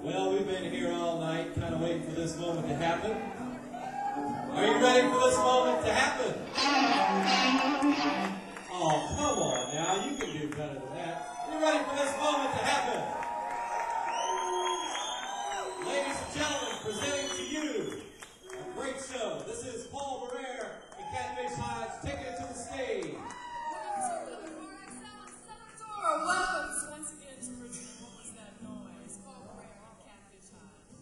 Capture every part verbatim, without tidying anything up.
Well, we've been here all night, kind of waiting for this moment to happen. Are you ready for this moment to happen? Oh, come on now, you can do better than that. You ready for this moment to happen? Ladies and gentlemen, presenting to you a great show. This is Paul Barrere and Catfish Hodge taking it to the stage. Welcome once again to Richmond. What was that noise? Paul Barrere and Catfish Hodge.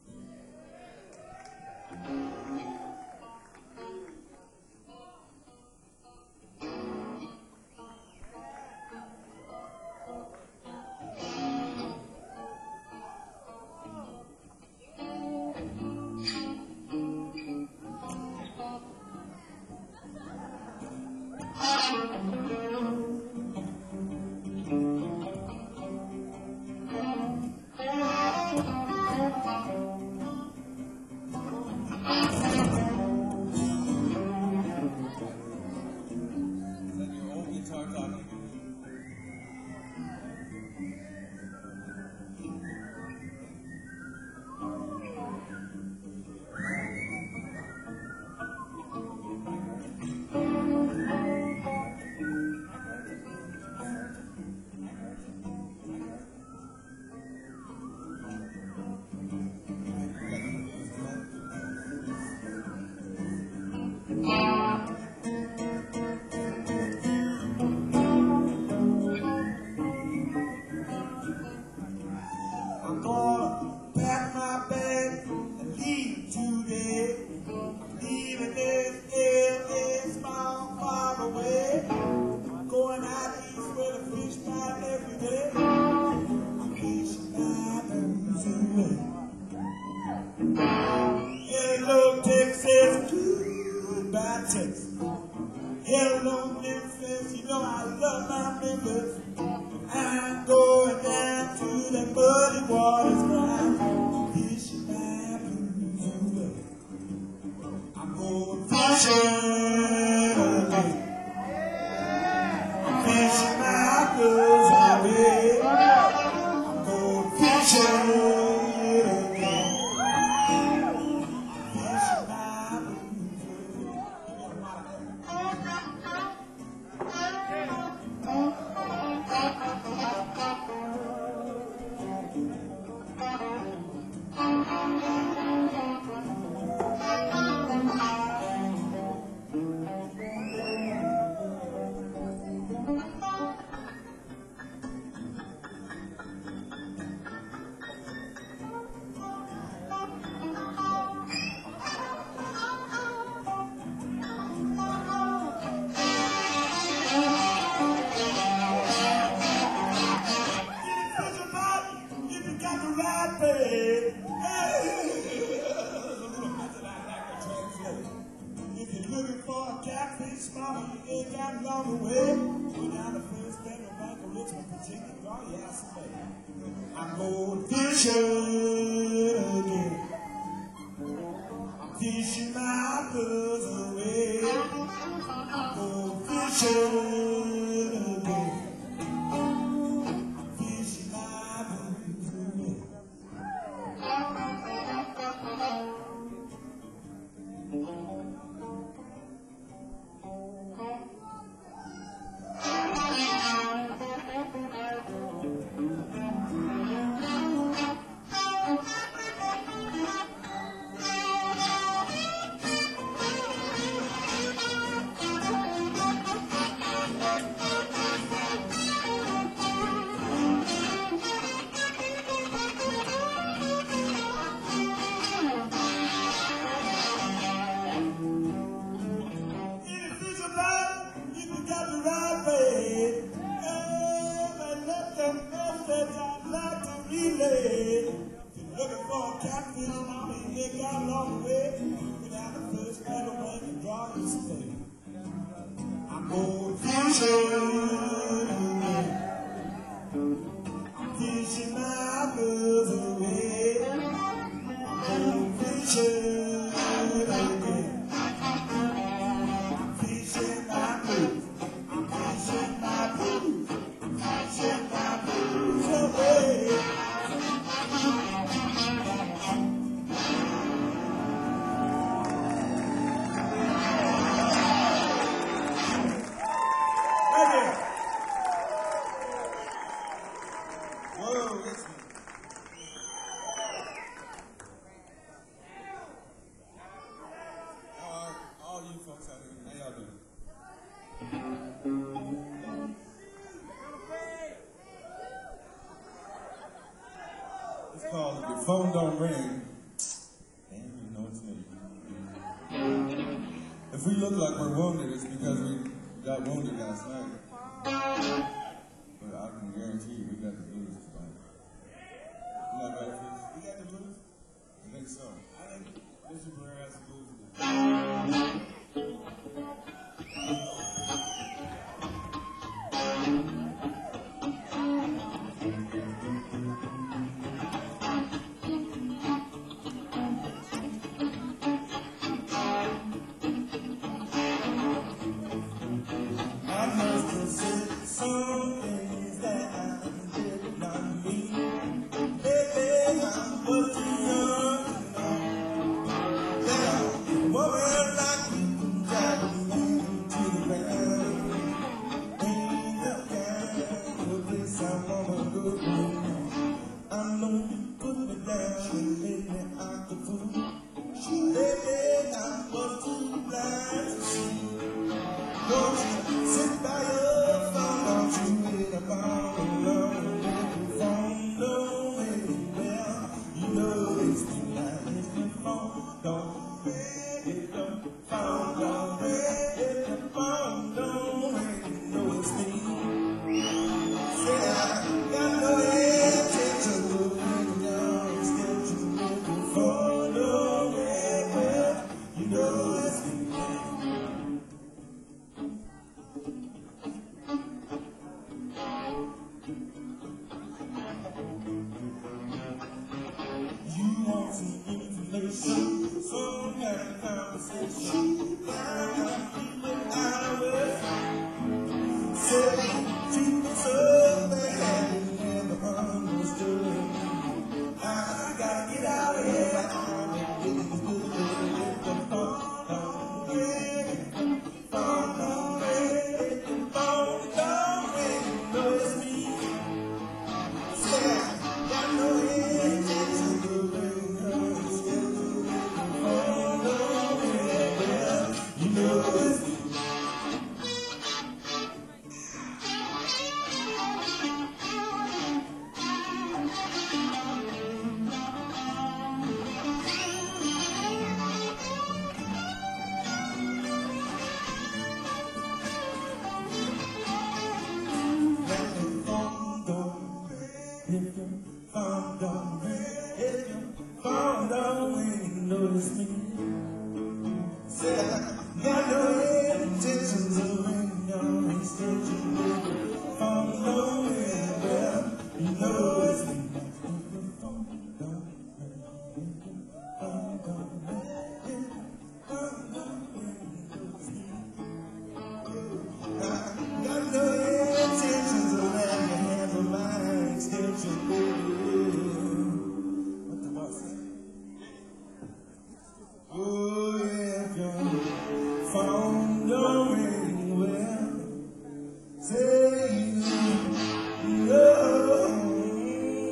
Hello, Memphis, you know I love my Memphis. I'm going down to the muddy waters now. Fishing my blues away. I'm going fishing again. I'm fishing my blues away. I'm going fishing again. Fishing my blues away. I'm going fishing again. I'm fishing my blues away. I'm going fishing again. I'm fishing my blues away. Looking for a catfish, mommy, they got a long way. Without the first battle, when the draw is stay. I'm going fishing again. I'm fishing my blues away. I'm going fishing again. I'm fishing my blues. I'm fishing my blues. I'm fishing my blues away. Whoa, listen. All, all you folks out here, how y'all doing? It's called If Your Phone Don't Ring. Damn, you know it's me. If we look like we're wounded, it's because we got wounded last night. But I can guarantee you we got the blues tonight. You know about this? We got the blues? I think so. I think Mister Barrera has the blues. I must have said some things that I did not mean. Baby, I was too young to know that a woman like you can drive me to the ground. Ain't the kind of place I wanna go to. I know you put me down and made me act a fool. Baby, I was too blind to see. Don't you sit by your phone, don't you wait about alone. If your phone don't ring, well, you know it's tonight. If your phone don't ring, if your phone don't ring, if your phone don't ring, you know it's me. Say I got no intention of ringing your extension. If your phone don't ring, well, you know it's me. You want some information, some kind of conversation. I'm keeping hours. Say, treat me so bad, you never understood. I gotta get out of here. I'm getting good. If the phone don't ring, phone don't ring, if the phone don't ring, you know it's me. Say, I got no intention of ringing her schedule. If the phone don't ring, well, you know it's me. If your phone don't ring, if your phone don't ring, you know it's me. Say I got no intentions of ringing your extension. If your phone don't ring, well, you know it's me. If your phone don't ring, if your phone don't ring, if your phone don't ring, you know it's me. I got no intentions of letting you handle my extension, baby. What the boss say? Oh, if your phone don't ring, well, say you know.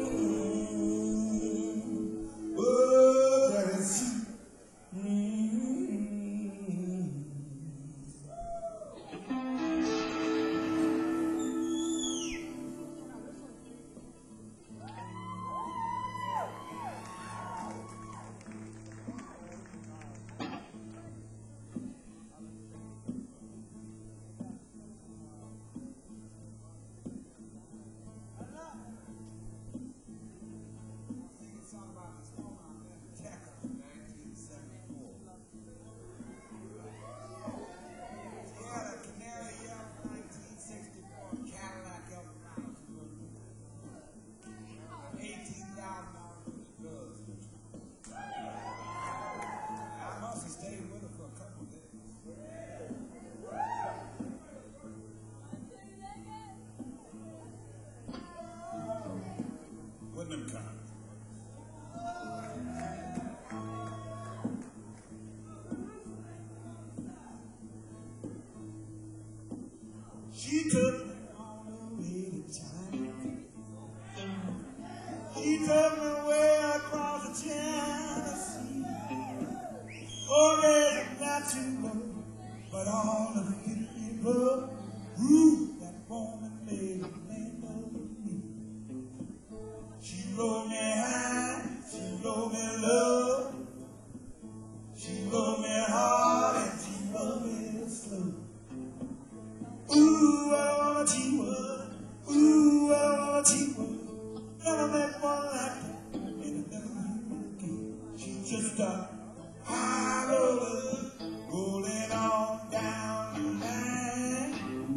He took me way across the Tennessee. Oh, there's not too much, but all of the people who that woman made a man of me. She wrote me high, she wrote me low, she wrote me hard and she wrote me slow. Ooh, I wanna cheat her. Ooh, I wanna cheat her. Never met one like her, and I never knew again. She just got high roller, rolling on down the line.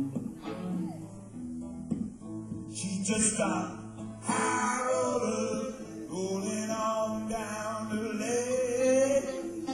She just got high roller, rolling on down the lane.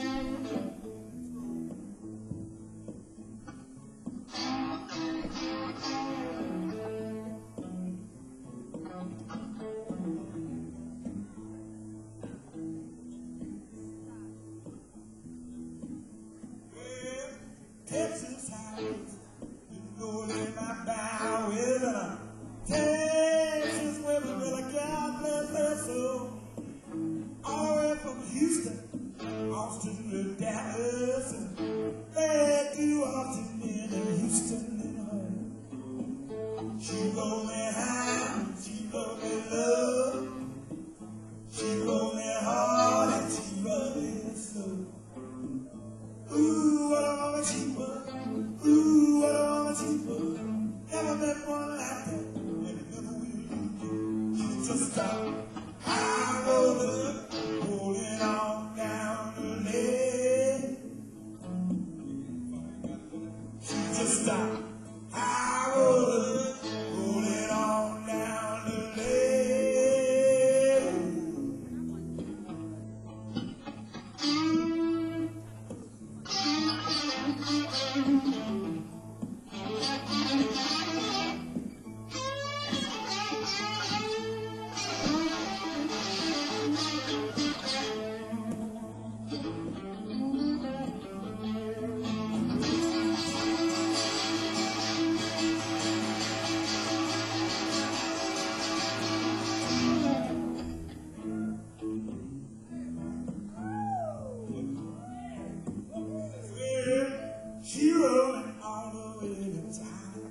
Texas house, you know that my bow is a Texas women with a God bless their soul. All the way from Houston, Austin to Dallas, and back to Austin and Houston and home. She rolled me high, she rolled me low, she rolled me hard and she rolled me slow. Ooh, what a woman she was. Ooh, what a woman she was. Never met one like that, and it never will again. She just got high roller, rolling on down the lane. She just got high roller, rolling on down the lane. She rolling all the way to time.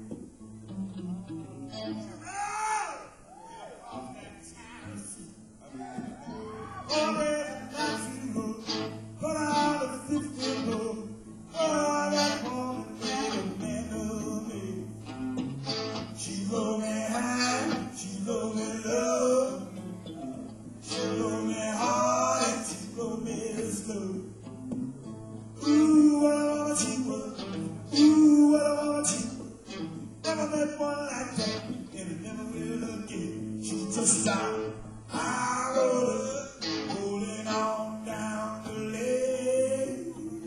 Oh, there's not too much, but all of the fifty more. Oh, that woman made a man of me. She rolled me high, she rolled me low, she rolled me hard and she rolled me slow. Ooh, what a woman she was. Ooh, what a woman she was. Never met one like that, and it never will again. She just stopped high roller, rolling on down the lane.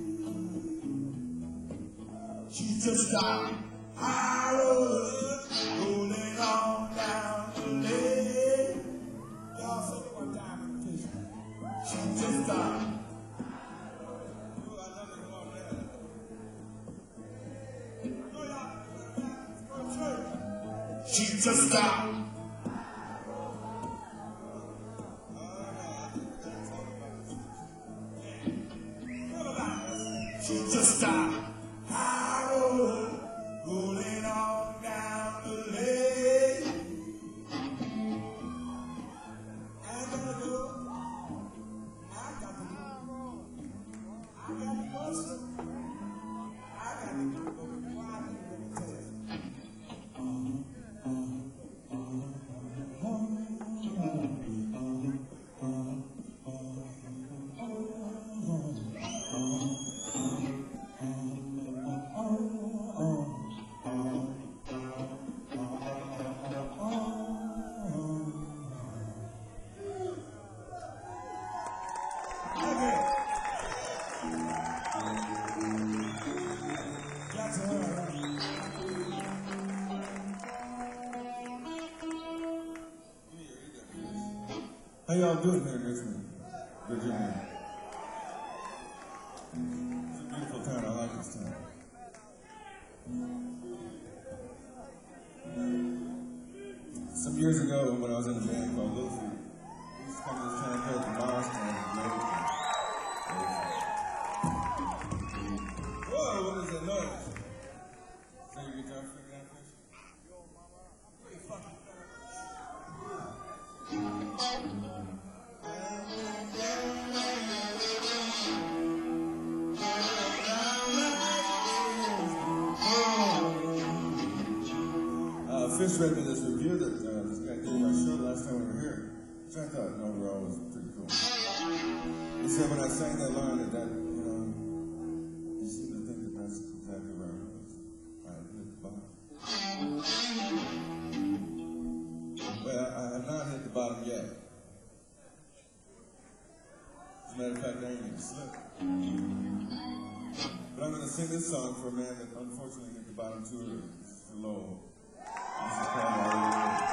She just stopped high roller, rolling on down the lane. Y'all say it one time in the picture. She just stopped. She just stopped. She just stopped. High roller, rolling on down the lane. I gotta go. I got to go. I got to go. I got to go. Why did you tell us? How y'all doing here in Richmond, Virginia? It's a beautiful town. I like this town. Some years ago, when I was in a band called Little Feat, read me this review that uh, this guy did my show last time we were here, which I thought overall was pretty cool. He said when I sang that line that, that you know, you seem to think that that's exactly where I was. I hit the bottom. Well, I have not hit the bottom yet. As a matter of fact, I ain't even slipped. But I'm going to sing this song for a man that unfortunately hit the bottom too early, too low. This is Paul Revere.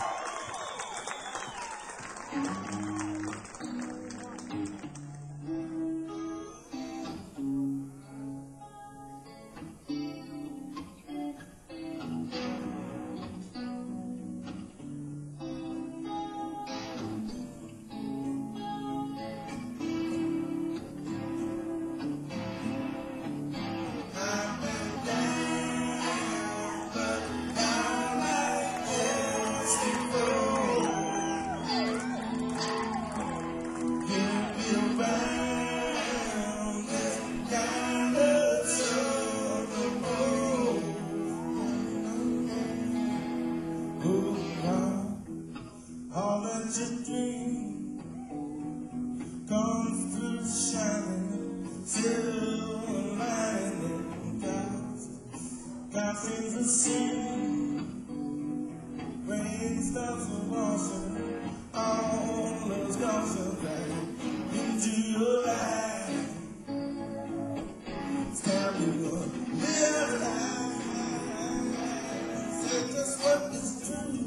All that you dream comes through shining silver lining. God, God seems to sing. Rain starts to washing all those cautions back into your life. It's time to live life. Say just what is true.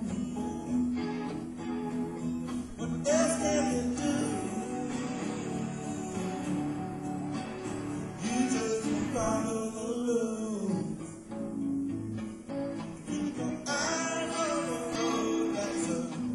What else can you do? You just follow the rules. Keep your eye on the road. That's a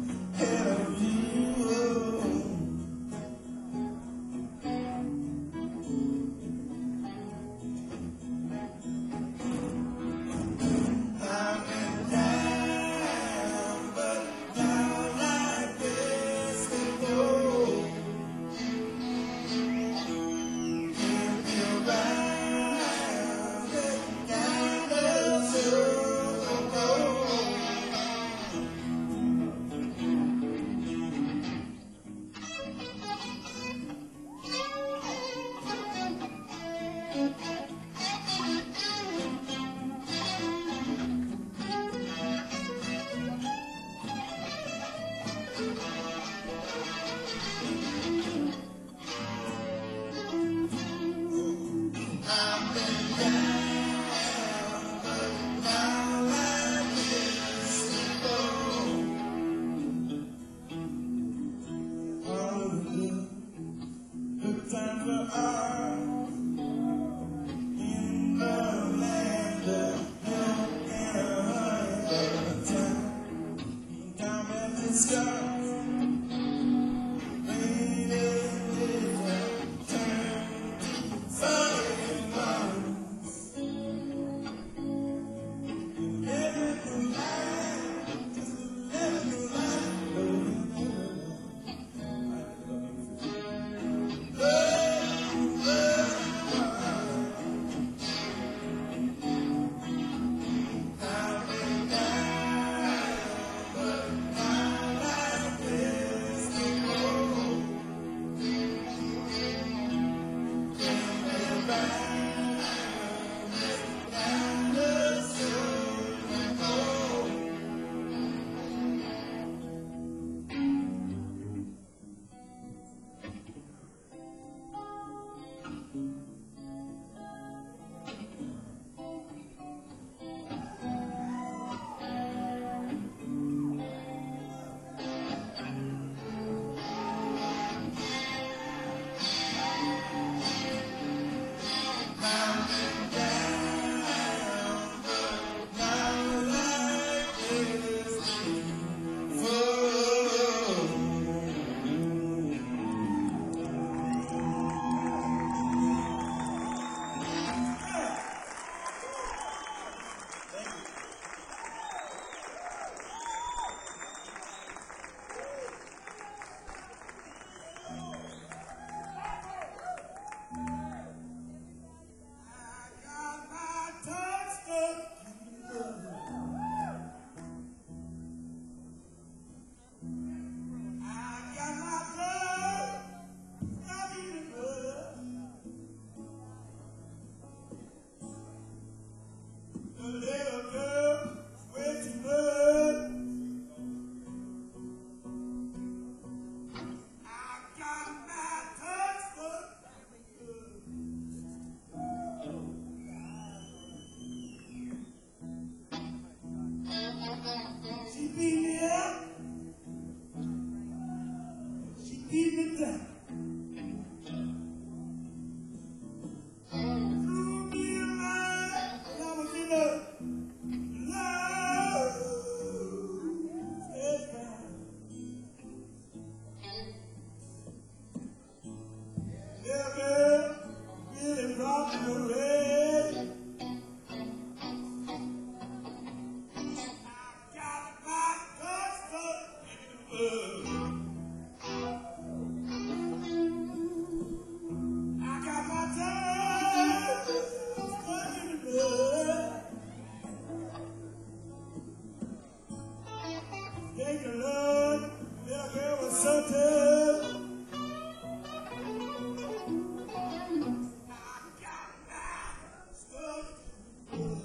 keep me down. Threw me a line when I was in a love state bound. Yeah, girl, really rocking the red. I got my guts stuck in the mud. I got my time stuck in the mud. Thank the Lord, little girl was so tough. I got my stuck in the mud.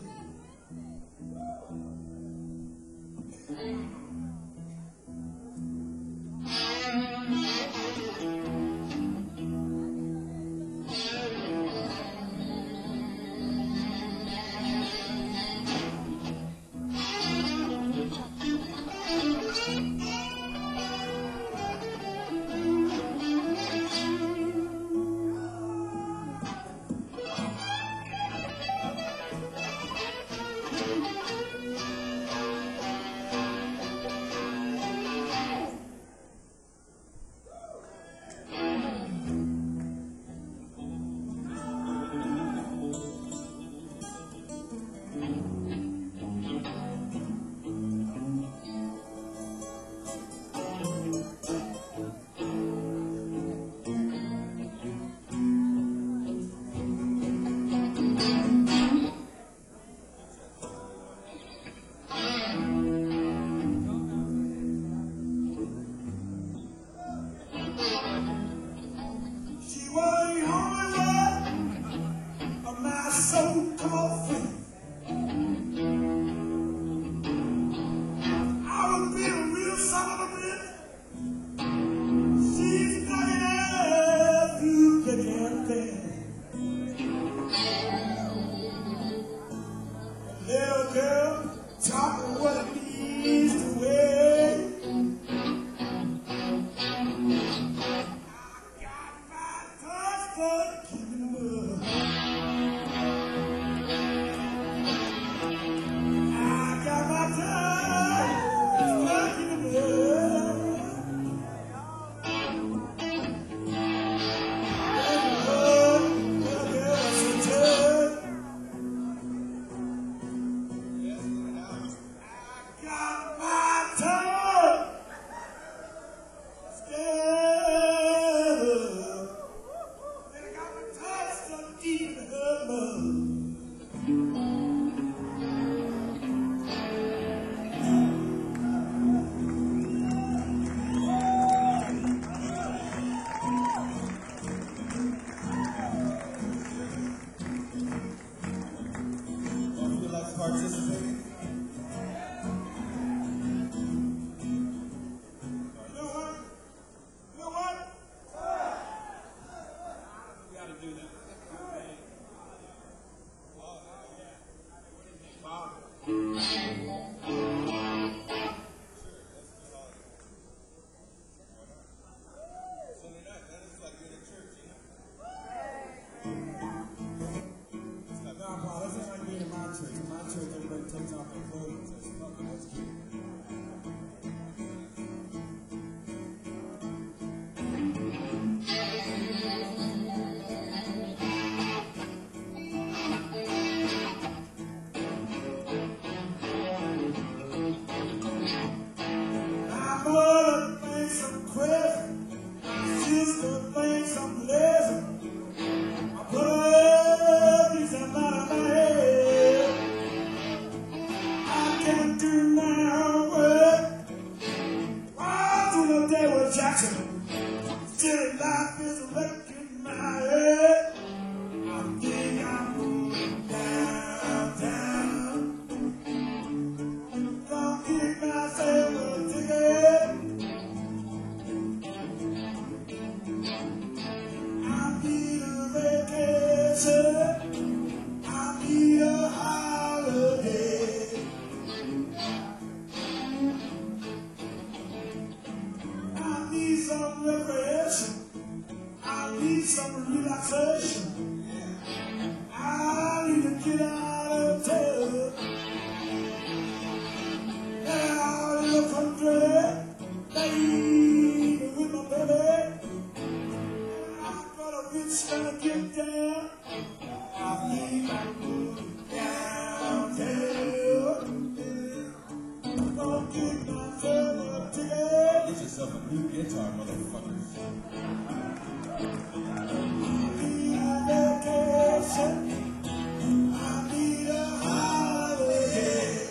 She was the only one of my so-called friends. I was being a real son of a bitch. She's stuck it up through the damn thing. Little girl taught me what it means to wait. I got my touch stuck in the mud. I got my touch stuck in the mud. Little girl, so tough. I got my touch stuck. And I got my touch stuck deep in her mud. Don't feel like participating? You know what? You know what? We gotta do that. Bob. Sunday night, man, it's like being in church, you know? No, Paul, this ain't like being in my church. In my church, everybody takes off their clothes and says, fuck it, let's get it. My mother thinks I'm crazy. My sister thinks I'm lazy. I put all these out of my head. I can't do my own work. All through the day with Jackson. Still life is wrecking my head. I think I'm going downtown. Gonna get myself a ticket. I need a vacation. I need a holiday. I need some recreation. need some relaxation. I need to get out of town. Out in the country, baby, with my baby. I got a bitch gonna get down. I think I'm going downtown. Gonna get myself a ticket. Get yourself a new guitar, motherfuckers. I need a vacation. I need a holiday.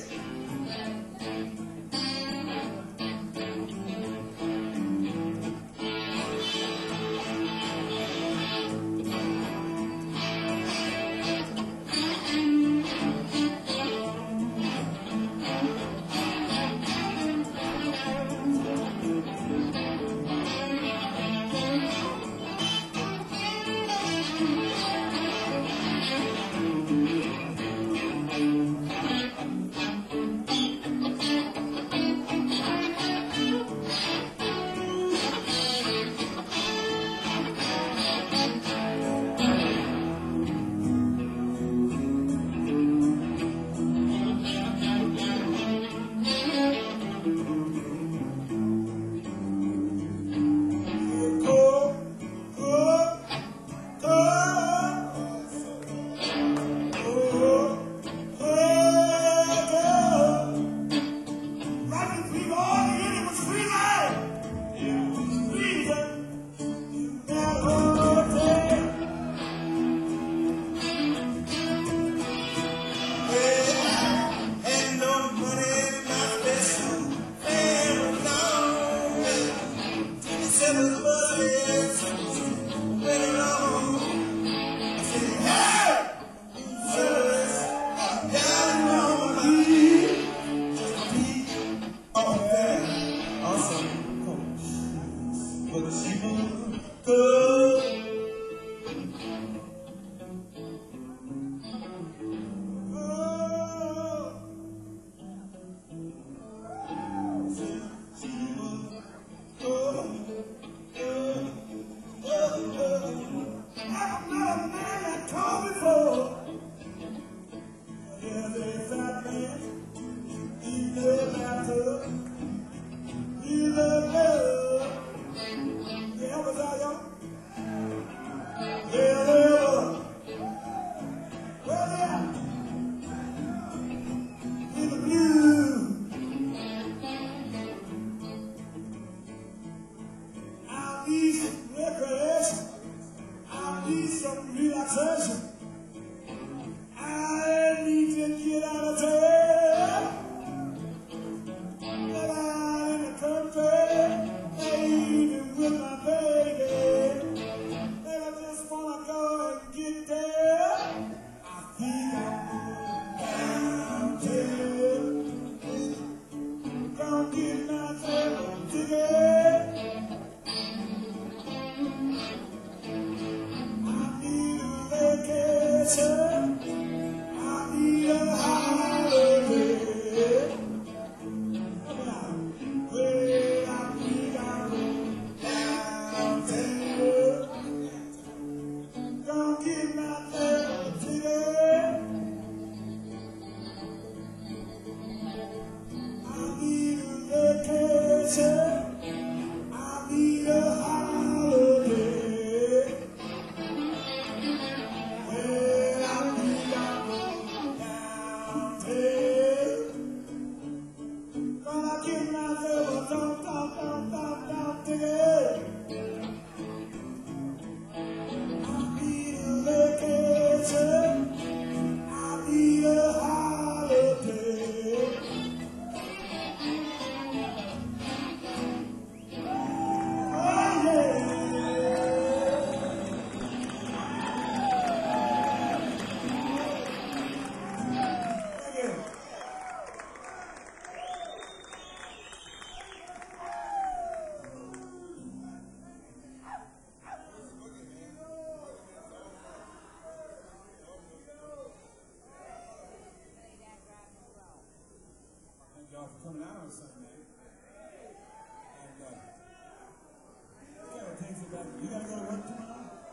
Coming out on Sunday. And uh, what kind of takes it back? You gotta go to work tomorrow?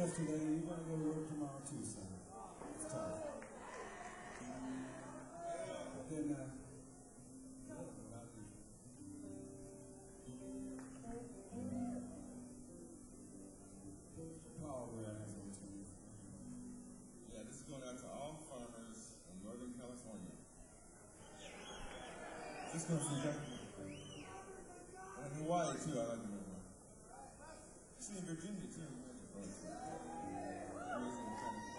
yesterday. You're gonna go to work tomorrow too, son. It's tough. But then, uh, Paul, where I have to you. Yeah, this is going out to all farmers in Northern California. This comes from Kentucky. And Hawaii too, I like to know. Actually in Virginia too. Amazing kind of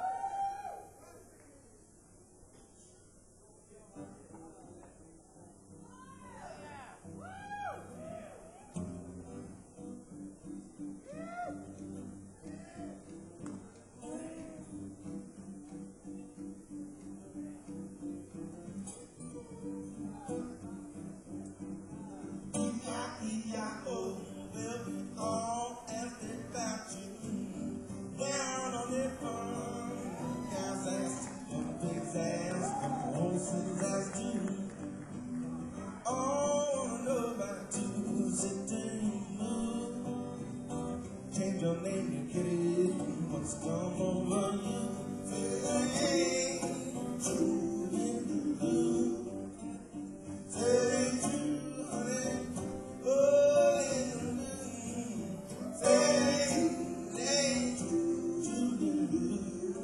change your name, you get it. What's come over you? Say true in the blue. Say true, honey. Oh, in the blue. Say true in the blue.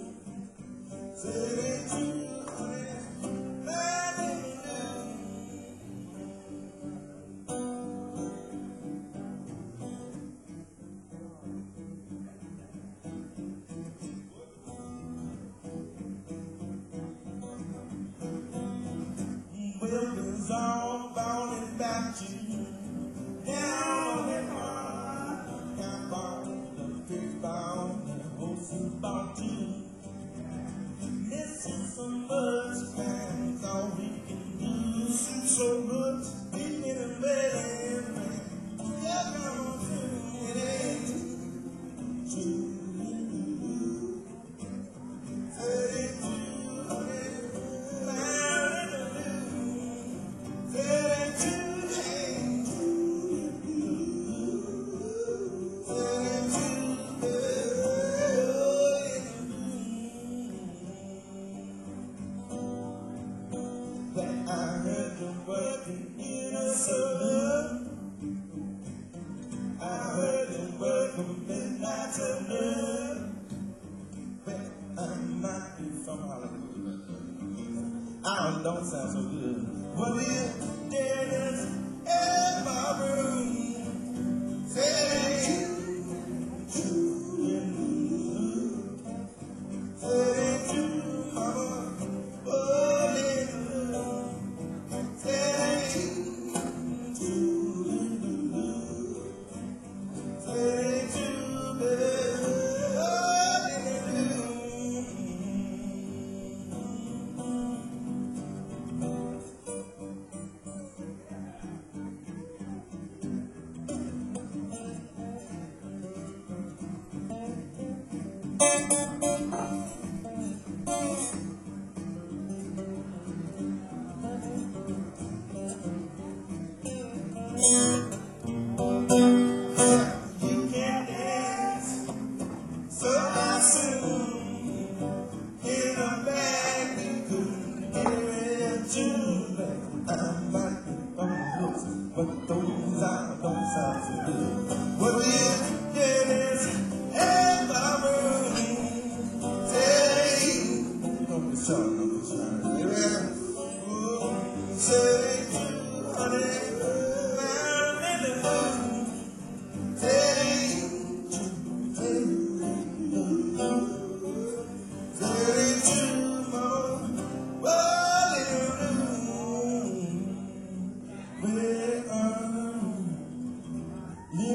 Say true, honey. Man in the Wilkins all bound and back you down in heart. Got bound, the fish bound, and the horses bound too. Missing so much, man, it's all we can do. So much, being in bed and man. Yeah, come on, it ain't true. Say true, honey, man in the blue. Say true, ain't true. Say true, but I heard you working in a saloon. I heard you work from midnight to noon. But I might be from Hollywood. I don't sound so good. What is there is in my room? Say true in the blue. Say true, mama. Oh, in the blue. Say true in the blue. Say true, baby. Oh, in the blue. You can't dance so soon in a bag you couldn't get into. I might be on the hooks, but those I don't sound so good. What is it is in my room? Say, don't be sorry, don't be sorry. Yeah. Ooh, say true, honey, man in the moon. Say true, say true, mama. Well, in the room, where are you?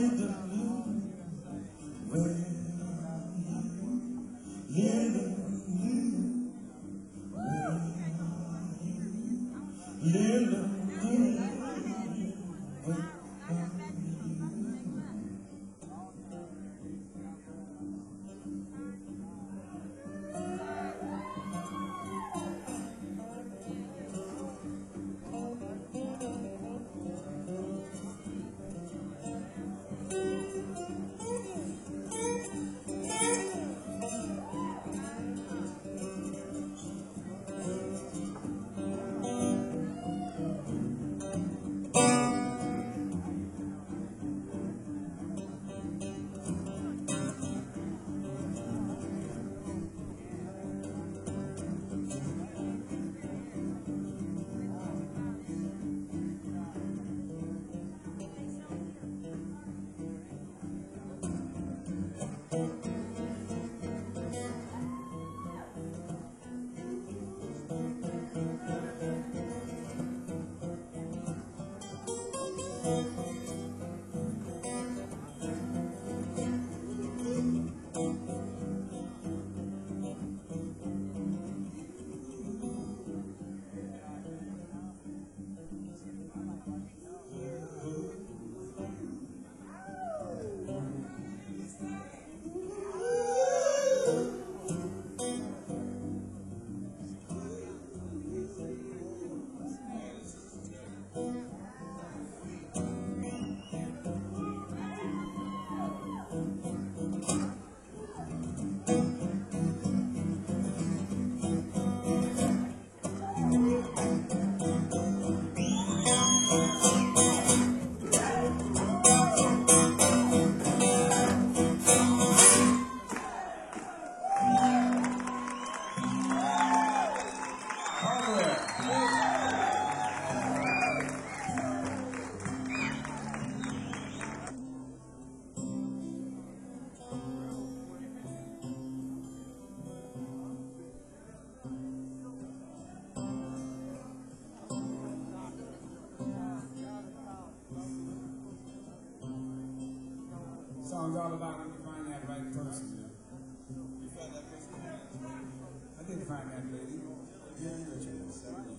Song's all about when you find that right person. You found that person? I did find that lady. Yeah, you know, you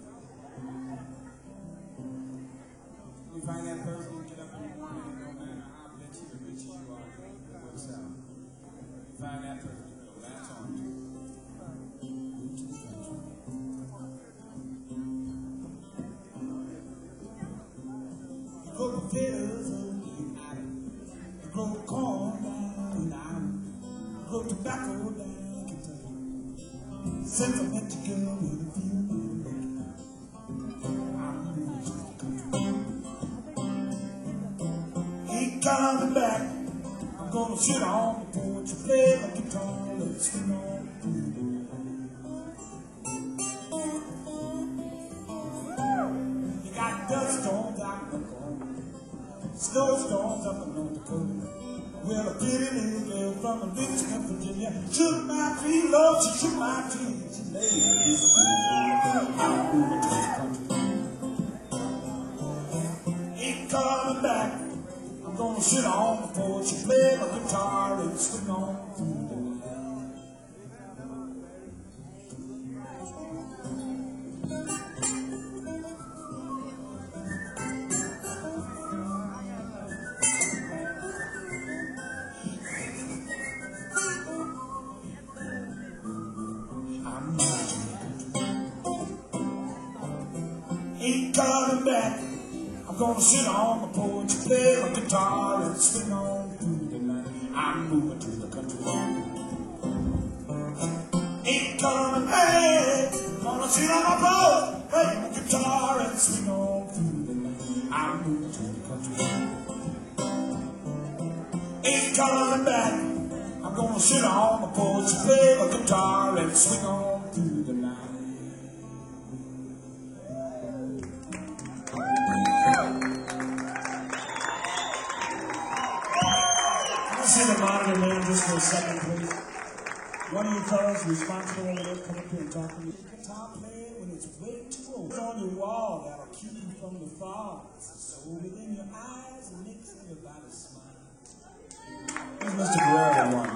You find that person, you get up in the morning, and no matter how rich or rich you are, it works out. You find that person, you go, that's on you. Move to the country. You grow potatoes in Ireland. You grow corn down in Ireland. You grow tobacco down in Kentucky. Sentiment you girl with a few money. I'm moving to the country. Ain't coming back. I'm gonna sit on the porch and play my guitar and swing on through the night. You got dust storms out in Oklahoma, snowstorms up in North Dakota. Well, a pretty little girl from Richmond, Virginia, shook my tree, Lord, she shook my tree. She laid this I'm moving to the country. Ain't coming back. I'm gonna sit on the porch and play my guitar and swing on through the night. I'm ain't coming back. I'm gonna sit on the porch and play my guitar and swing on through the night. I'm moving to the country. Ain't coming back. Gonna sit on my porch, play my guitar and swing on through the night. I'm moving to the country. Ain't coming back. I'm gonna sit on the porch and play my guitar and swing on through the night. See the monitor man just for a second, please. One of you fellas responsible over there, come up here and talk to me. Guitar playing when it's way too old. It's on your wall that'll keep you from the fall. So within your eyes and makes everybody smile. Here's Mister Guerrero one.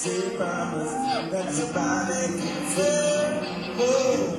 say promise that your body can feel. Oh.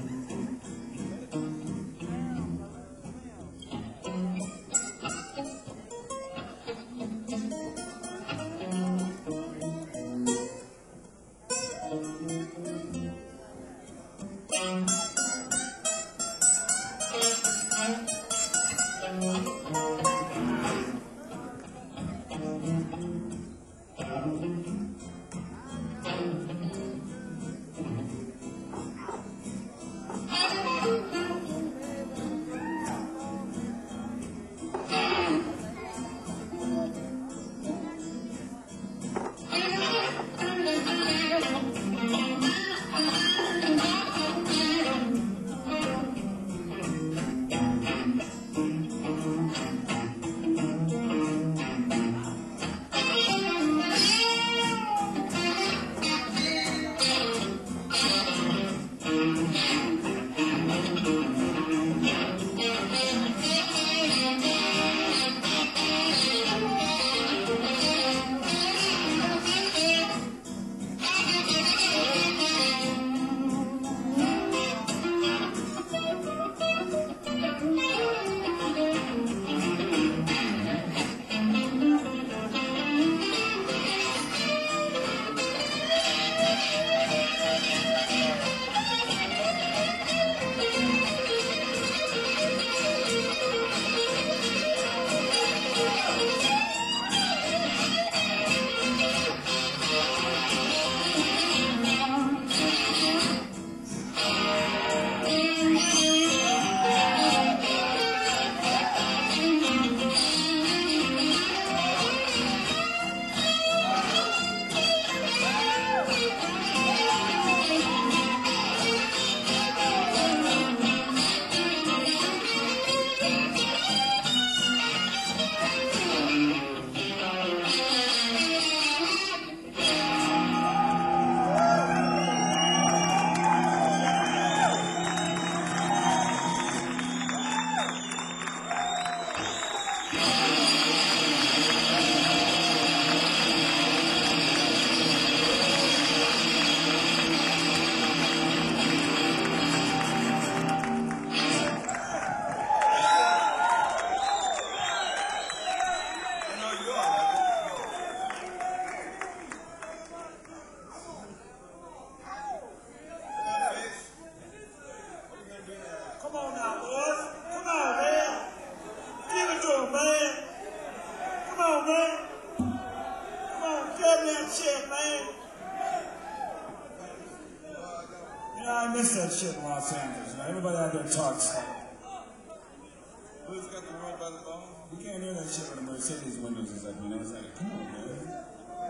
Mercedes windows is like, you know, it's like, come on, man.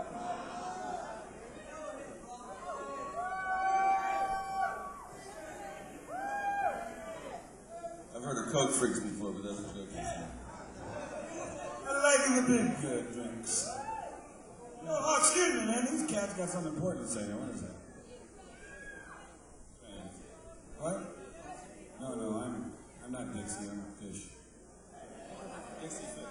I've heard of Coke freaks before, but that's a joke. I like the big good drinks. No, oh, excuse me, man. These cats got something important to say. What is that? What? No, no, I'm I'm not Dixie. I'm Fish. Dixie Fish.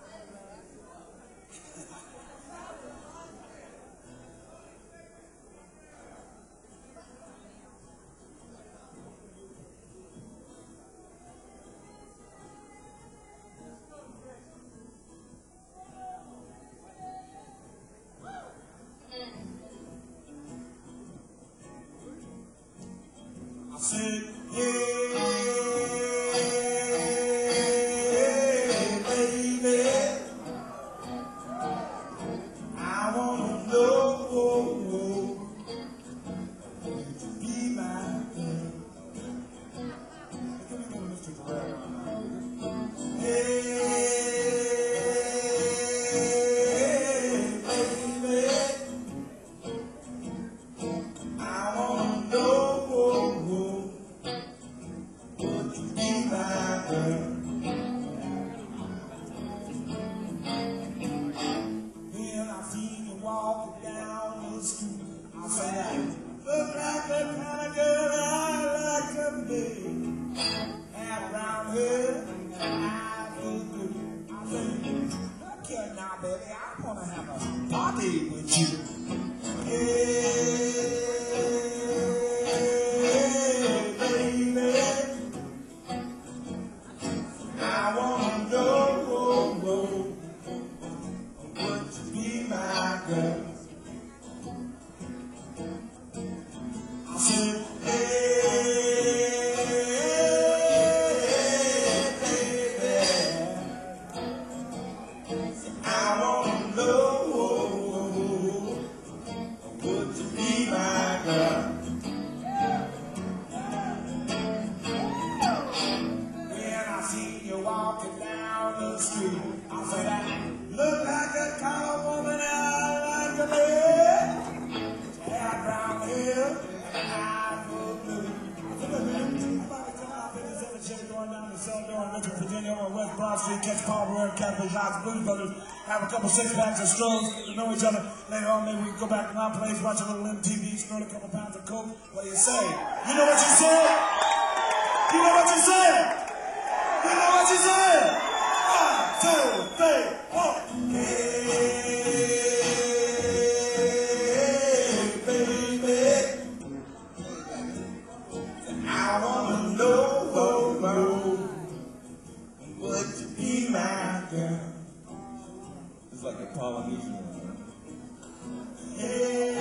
Say, hey, baby, I wanna know would you be my girl? Hey, baby, I wanna know. Look like the kind of girl I like to be. Have brown hair and eyes look good. I say, look here now, baby, I want to have a party with you. Catch Paul Barrera, Catfish House, Blues Brothers, have a couple six packs of strolls, get to know each other. Later on, maybe we can go back to my place, watch a little M T V, snort a couple pounds of coke. What do you say? You know what you said? You know what you said? You know what you said? One, two, three, four. Hey, baby, I wanna know, oh, know. Would you be my girl? It's like a Polynesian one. Hey,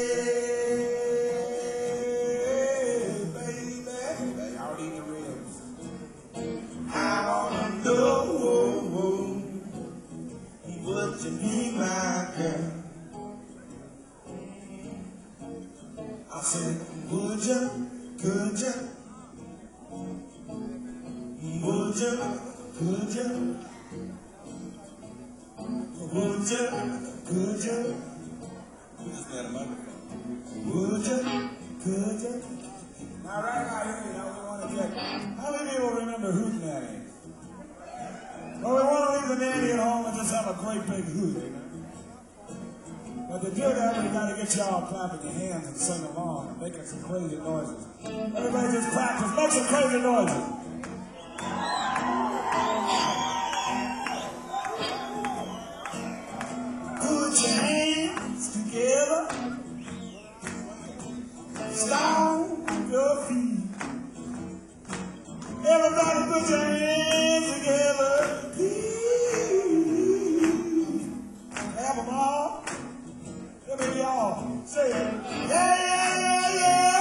baby, y'all need the ribs. I wanna know, would you be my girl? I said, would you, could you, would you? Could you? Would you? Could you? We just got a microphone. Would you? Could you? Now, right now, here we want to get. How many people remember Hoot Nanny? Well, we want to leave the nanny at home and just have a great big hoot, you know? But to do that, we got to get y'all clapping your hands and sing along and making some crazy noises. Everybody just clap, just make some crazy noises. Put your hands together, stomp your feet. Everybody put your hands together, please. Have them all. Let me hear y'all say it. Yeah, yeah, yeah,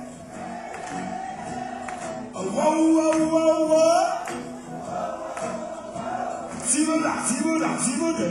yeah. Oh, whoa, whoa, whoa, whoa. See-bo-da, see-bo-da, see-bo-da.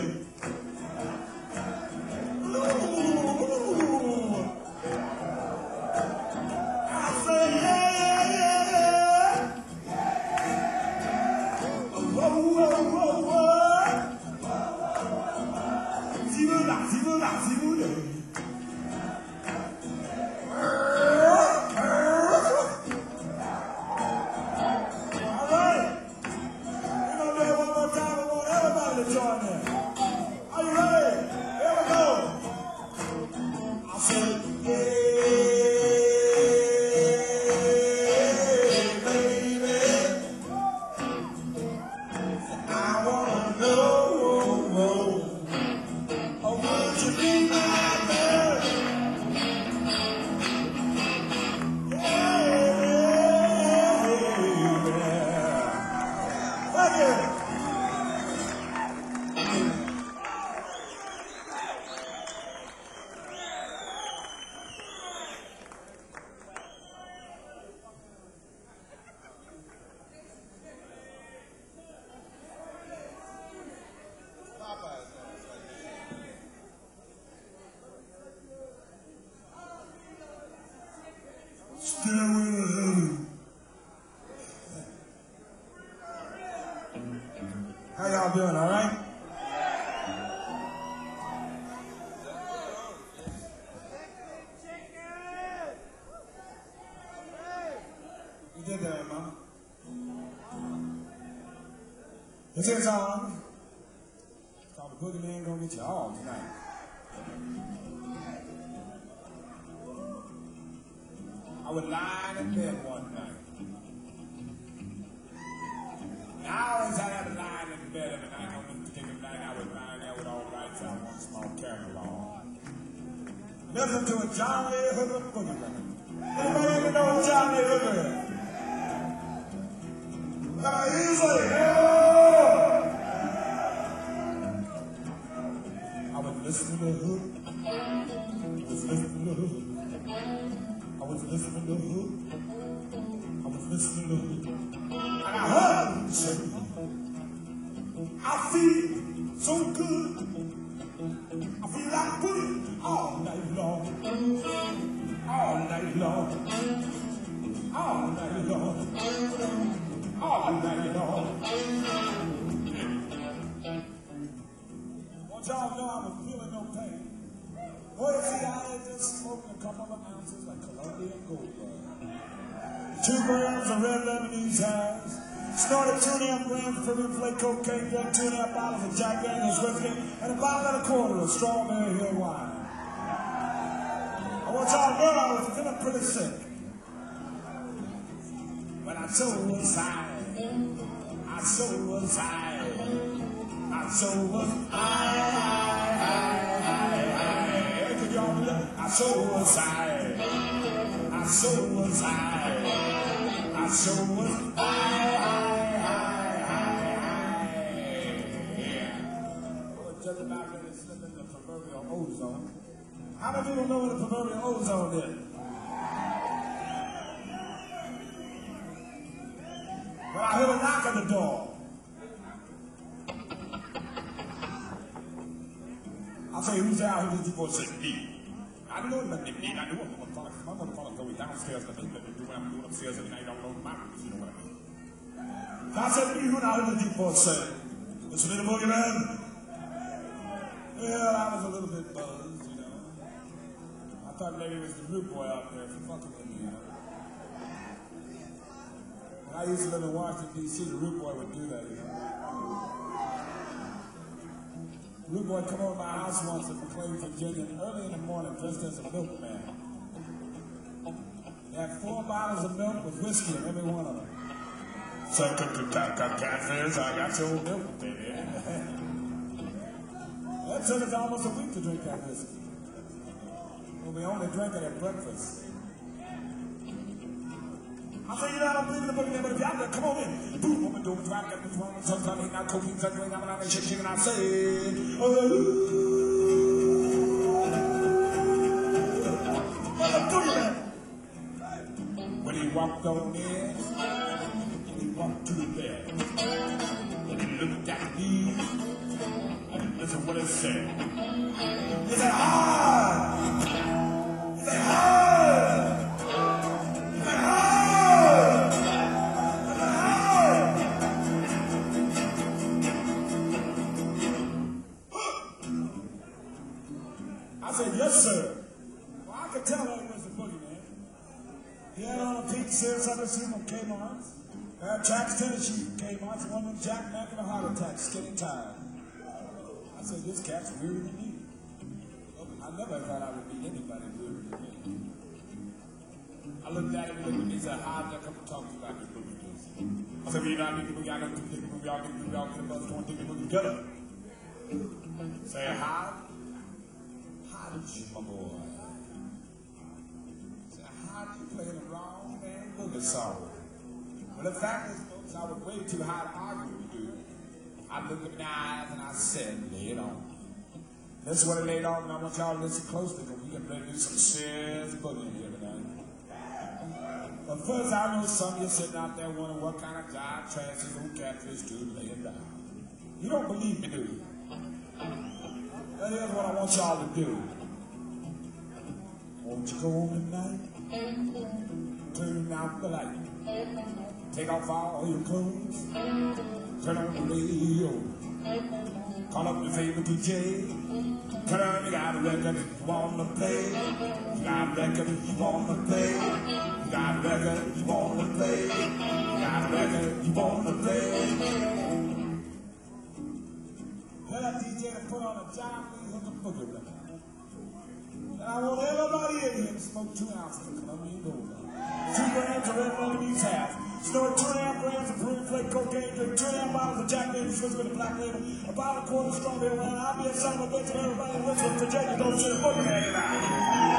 How y'all doing, all right? You did that, Mama. This is on. It's called The Boogeyman Gonna Get You All Tonight. I was lying in bed one night. I always had a line in bed every night. On this particular night, I was lying there with all lights out, one small camera on. I Listen to a John Lee Hooker boogie record. Anybody even know who John Lee Hooker is? Now he's like, yeah! I was listening to Hook. I was listening to Hook. I was listening to Hook. I was listening to Hook. And I heard him say, I feel so good. I feel like putting all night long. All night long. All night long. All night long. Want y'all to know I was feeling no pain. Boy, see, I had just smoked a couple of ounces of Colombian Gold. Two grams of red Lebanese hash. Snorted two and a half grams of Peruvian flake cocaine, drank two and a half bottles of Jack Daniels whiskey, and a bottle and a quarter of Strawberry Hill wine. I want y'all to know I was feeling pretty sick. But I so was high. I so was high. I so was high, high, high, high. Can y'all do that? I so was high. I so was high. I so was high, high, high, high, yeah. Well, just about ready to slip in the proverbial ozone. How many people know what the proverbial ozone is? Well, I heard a knock on the door. I'll say, who's out here? These people say, me. I know what they mean. I know what my motherfucker, my motherfucker go downstairs because they let me do what I'm doing upstairs every night. I don't know my roots, you know what I mean? So I said, me, who now heard these people say? It's a little boogeyman. Well, I was a little bit buzzed, you know. I thought maybe it was the root boy out there fucking with me, you know. When I used to live in Washington, D C, the root boy would do that, you know. Root boy come over to my house once in McLean, Virginia, early in the morning, dressed as a milkman. He had four bottles of milk with whiskey in every one of them. So, catfish, I got your milk, baby. That took us almost a week to drink that whiskey. Well, we only drank it at breakfast. I say, you know, I don't believe in the book, but if y'all there, come on in. Boom, woman, doom, drop, get this wrong, sometimes ain't not cocaine, sometimes ain't not shit, shit, and I say, oh, when he walked on in, he walked to the bed, and he looked at me, and listen what it said. He said, ah! He said, ah! I said, yes, sir. Well, I could tell that was the boogeyman. He had on a pink seersucker suit from Kmart, uh, tracks tennis shoes from Kmart, one with Jack Mack and a heart attack, skinny tie. I said, this cat's weirder than me. I never thought I would meet anybody weirder than me. I looked at him and looked at me and said, how'd that come to talk to you about this boogie business? I said, well, you know, I think we got to do this, we all get we all get a buzz, don't think we together. Say, how? How did you, my boy? Say, how did you play the wrong man boogie song? Well, the fact is, folks, I was way too high to argue with you. I looked in the eyes and I said, lay it on. That's what it laid on, and I want y'all to listen closely because we can play do some serious boogie here tonight. But first, I know some of you sitting out there wondering what kind of jive trash is old catfish do to lay it down. You don't believe me, do you? That is what I want y'all to do. Won't you go home tonight? Turn out the light. Take off all your clothes. Turn on the radio. Call up your favorite D J. Turn on, you got a record you wanna play. You got a record you wanna play. You got a record you wanna play. You got a record you wanna play. Tell that D J to put on a John Lee Hooker boogie record. And I want everybody in here to smoke two ounces of Colombian Gold. Two grams of red Lebanese hash. Snort two and a half grams of Peruvian flake cocaine. Drink two and a half bottles of Jack Daniels whiskey with a black label. About a quarter of Strawberry wine. I'll be a son of a bitch and everybody in Richmond, Virginia. Don't see a boogeyman tonight.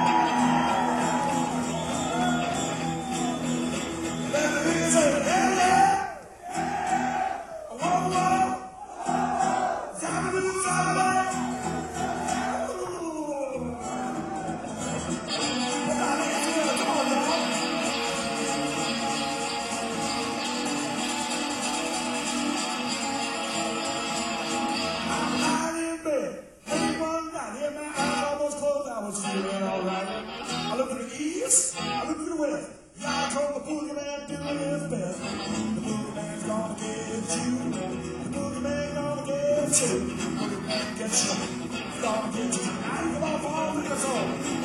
was feeling alright. I looked to the east, I looked to the west. Yeah, I told the boogeyman doing his best. The boogeyman's gonna get you. The boogeyman gonna get you. The boogeyman get you. He's gonna get you. I come off all the song.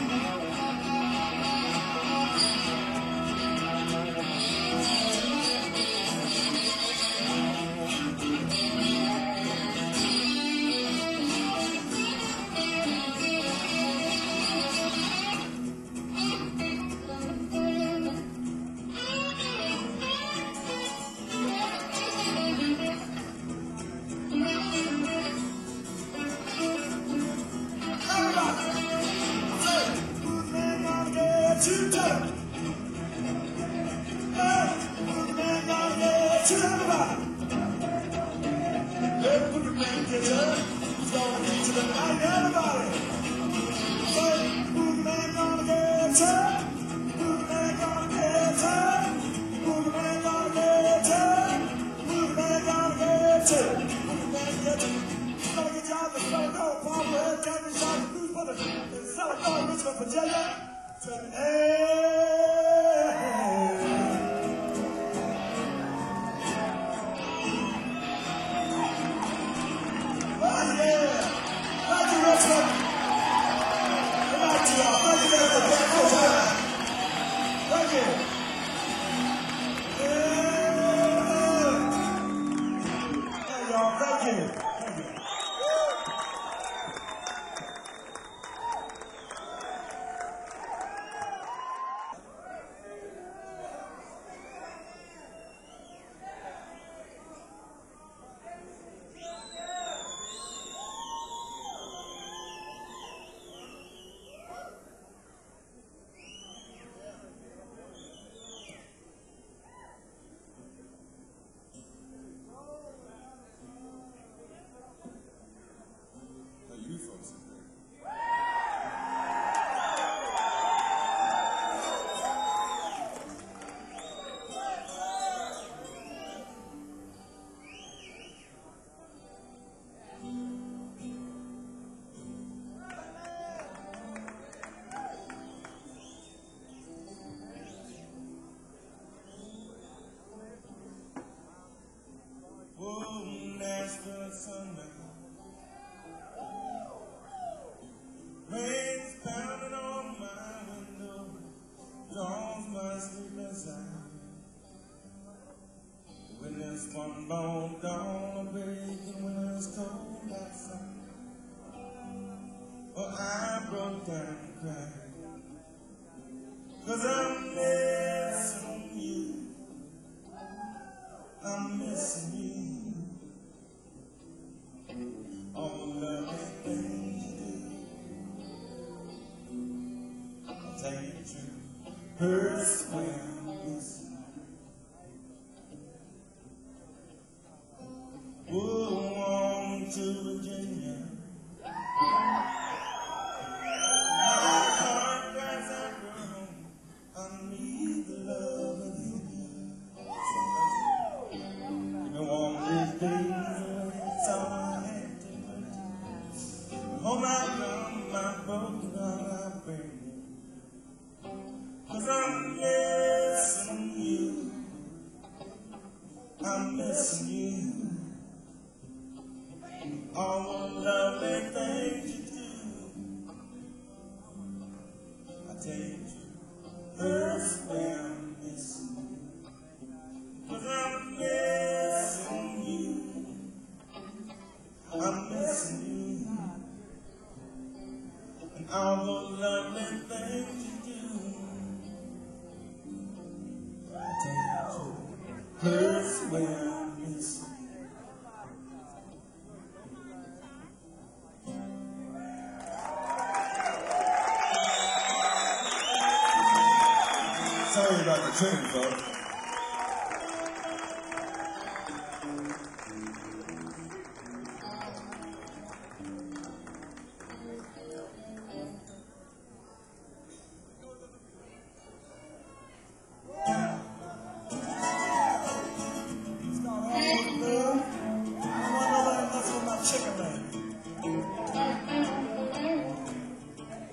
Rain's pounding on my window, dawns my sleepless eye. When there's one bone dawn breaking, when it's cold outside. Well, I broke down and cried, 'cause I'm missing you. I'm missing you. All the lovely things you do. I'll tell you the truth, hurts when I miss you. We'll on to Virginia. My heart cries out for home. I need the love of you. You know all these days, it's all I had to do. Home I come, my broken heart I bring you. 'Cause I'm missing you. I'm missing you. All the lovely things you do. I tell you the truth, hurts when I miss you. 'Cause I'm missing you. I'm missing you. And all the lovely things you do. I tell you the truth, hurts when I miss you. Sorry about the tune, folks. It's got all the love. I don't want nobody messing with my chicken man.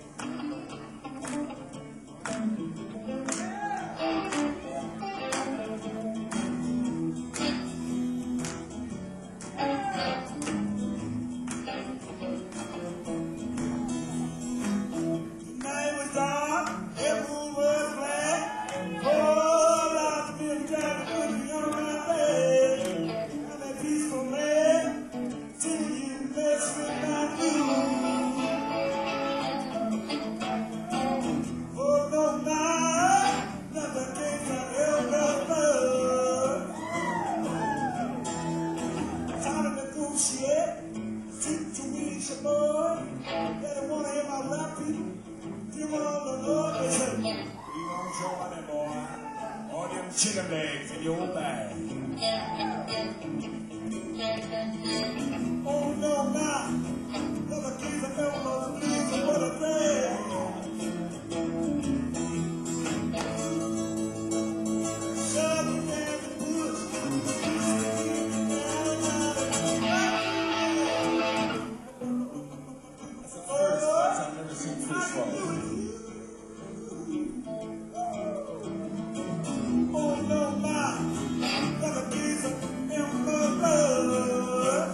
chicken legs in your bag. Oh no, now, never keep the elbows, please, what a thing. Shove it down the bush. That's the first place I've never seen fish fall. Oh no, now, never keep the elbows.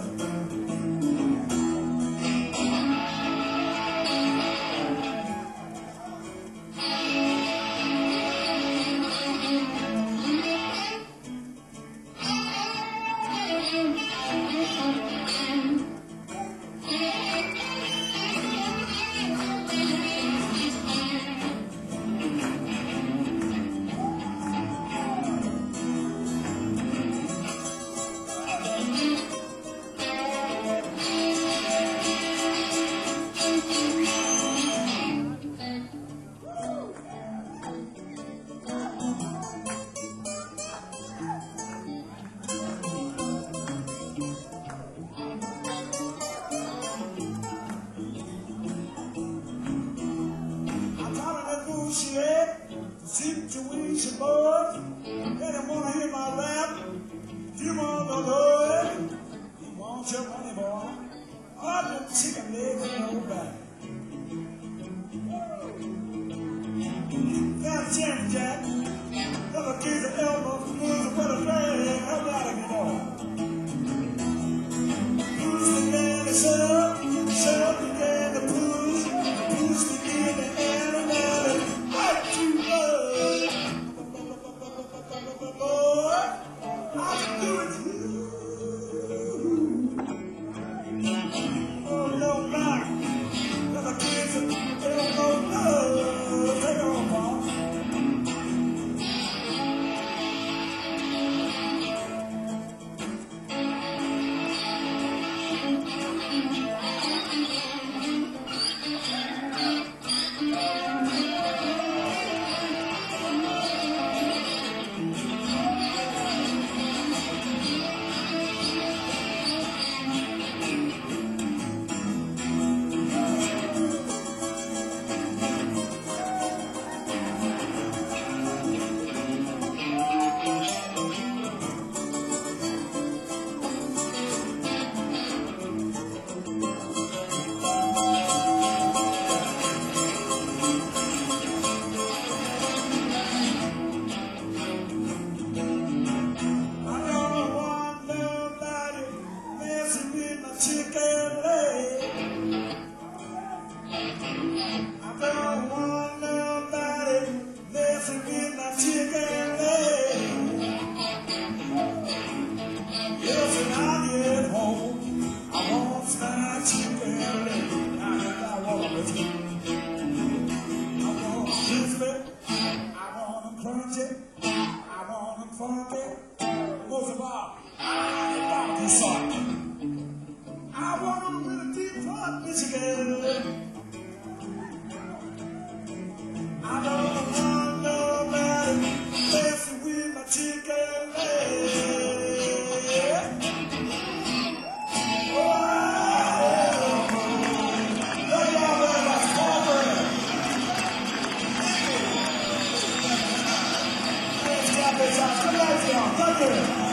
Situation, boy. They don't want to hear my rap. You want to know it. You want your money, boy. All the chicken legs in your back. Got a chance, Jack. Never kiss the elbows, lose for the thing. How about it, you know? Push the man to shut up. Shut up the man to push. Push the man to air and out it. Right to love. Boy, I'll do it to you. Oh, no, Mac. Never kiss it. They don't know love. Take it on, Paul. Most of all, I want this song. I want them in a deep front Michigan. I don't want nobody messing with my chicken leg. Oh, love y'all very much. Paul Burnett. Let's clap this out. Good night, y'all. Thank you.